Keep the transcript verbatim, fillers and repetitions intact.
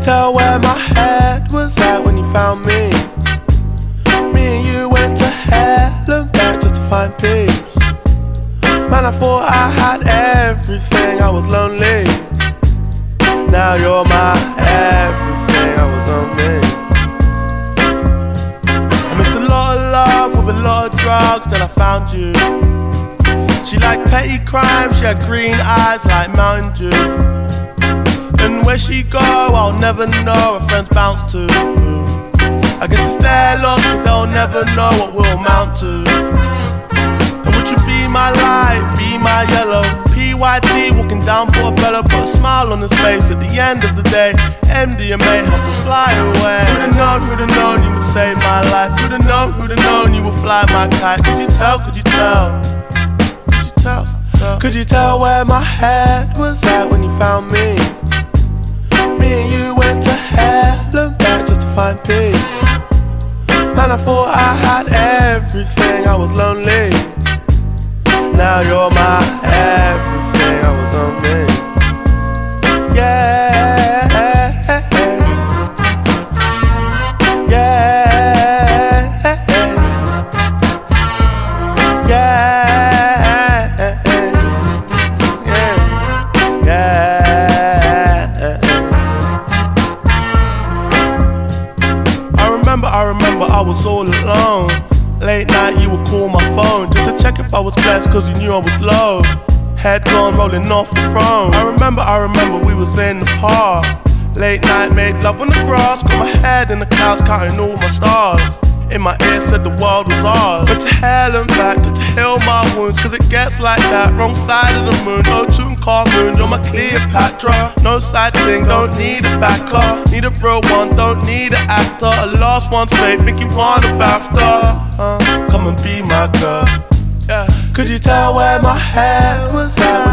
tell where my head was at when you found me? Me and you went to hell and back just to find peace. Man, I thought I had everything, I was lonely. Now you're my everything, I was lonely. I missed a lot of love with a lot of drugs, then I found you. She liked petty crime, she had green eyes like Mountain Dew. And where she go, I'll never know, her friends bounce to. I guess it's their loss, cause they'll never know what we'll amount to. And would you be my light, be my yellow? P Y T walking down Portobello, put a smile on his face at the end of the day. M D M A helped us fly away. Who'd have known, who'd have known you would save my life? Who'd have known, who'd have known you would fly my kite? Could you tell, could you tell? Could you tell? Could you tell where my head was at when you found me? Me and you went to hell and back just to find peace. Man, I thought I had everything, I was lonely. Now you're my everything, I was lonely. Yeah, yeah, yeah, yeah, yeah. I remember, I remember I was all alone. Late night you would call my phone just to check if I was blessed, cause you knew I was low. Head gone rolling off the throne. I remember, I remember we was in the park. Late night made love on the grass, got my head in the clouds counting all my stars. In my ear said the world was ours. Went to hell and back just to heal my wounds, cause it gets like that, wrong side of the moon. No Tutankhamun, you're my Cleopatra. No side thing, don't need a backer. Need a real one, don't need an actor. A lost one's fate, think you want a BAFTA. uh, Come and be my girl, yeah. Could you tell where my head was at